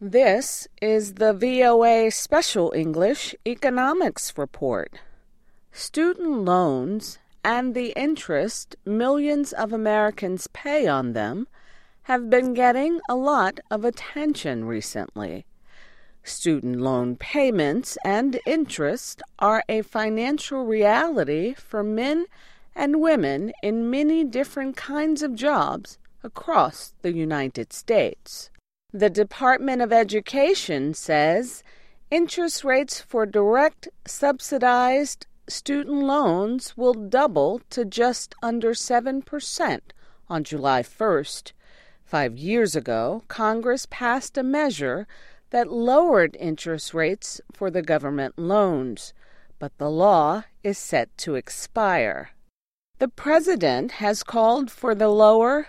This is the VOA Special English Economics Report. Student loans and the interest millions of Americans pay on them have been getting a lot of attention recently. Student loan payments and interest are a financial reality for men and women in many different kinds of jobs across the United States. The Department of Education says interest rates for direct subsidized student loans will double to just under 7% on July 1st. 5 years ago, Congress passed a measure that lowered interest rates for the government loans, but the law is set to expire. The president has called for the lower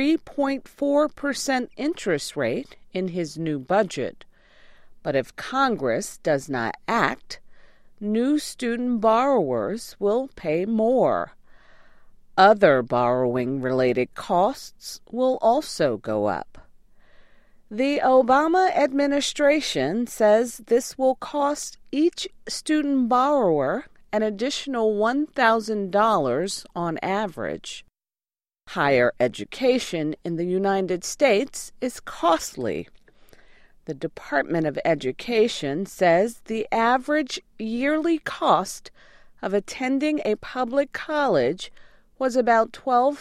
3.4% interest rate in his new budget. But if Congress does not act, new student borrowers will pay more. Other borrowing-related costs will also go up. The Obama administration says this will cost each student borrower an additional $1,000 on average. Higher education in the United States is costly. The Department of Education says the average yearly cost of attending a public college was about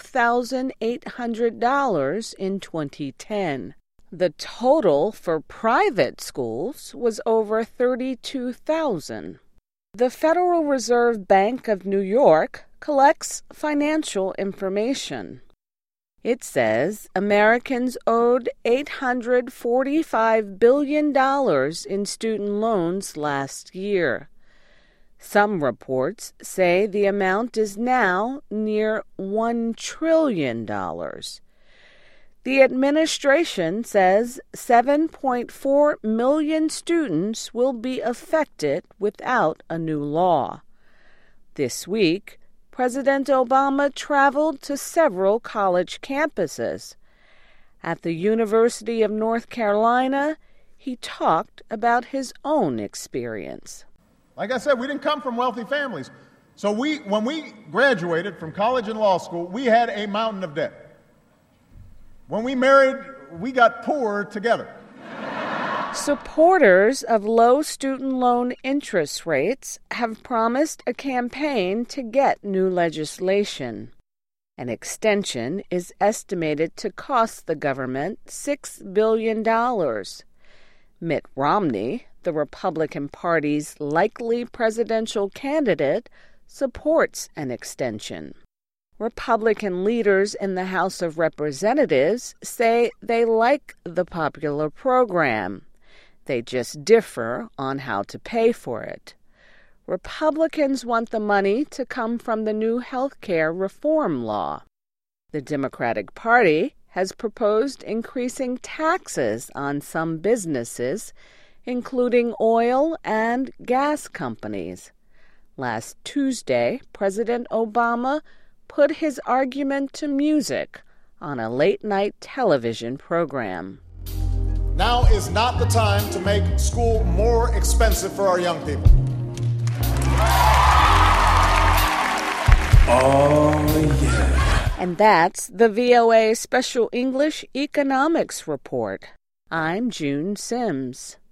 $12,800 in 2010. The total for private schools was over $32,000. The Federal Reserve Bank of New York collects financial information. It says Americans owed $845 billion in student loans last year. Some reports say the amount is now near $1 trillion. The administration says 7.4 million students will be affected without a new law. This week, President Obama traveled to several college campuses. At the University of North Carolina, he talked about his own experience. Like I said, we didn't come from wealthy families. So when we graduated from college and law school, we had a mountain of debt. When we married, we got poor together. Supporters of low student loan interest rates have promised a campaign to get new legislation. An extension is estimated to cost the government $6 billion. Mitt Romney, the Republican Party's likely presidential candidate, supports an extension. Republican leaders in the House of Representatives say they like the popular program. They just differ on how to pay for it. Republicans want the money to come from the new health care reform law. The Democratic Party has proposed increasing taxes on some businesses, including oil and gas companies. Last Tuesday, President Obama put his argument to music on a late-night television program. Now is not the time to make school more expensive for our young people. Oh, yeah. And that's the VOA Special English Economics Report. I'm June Sims.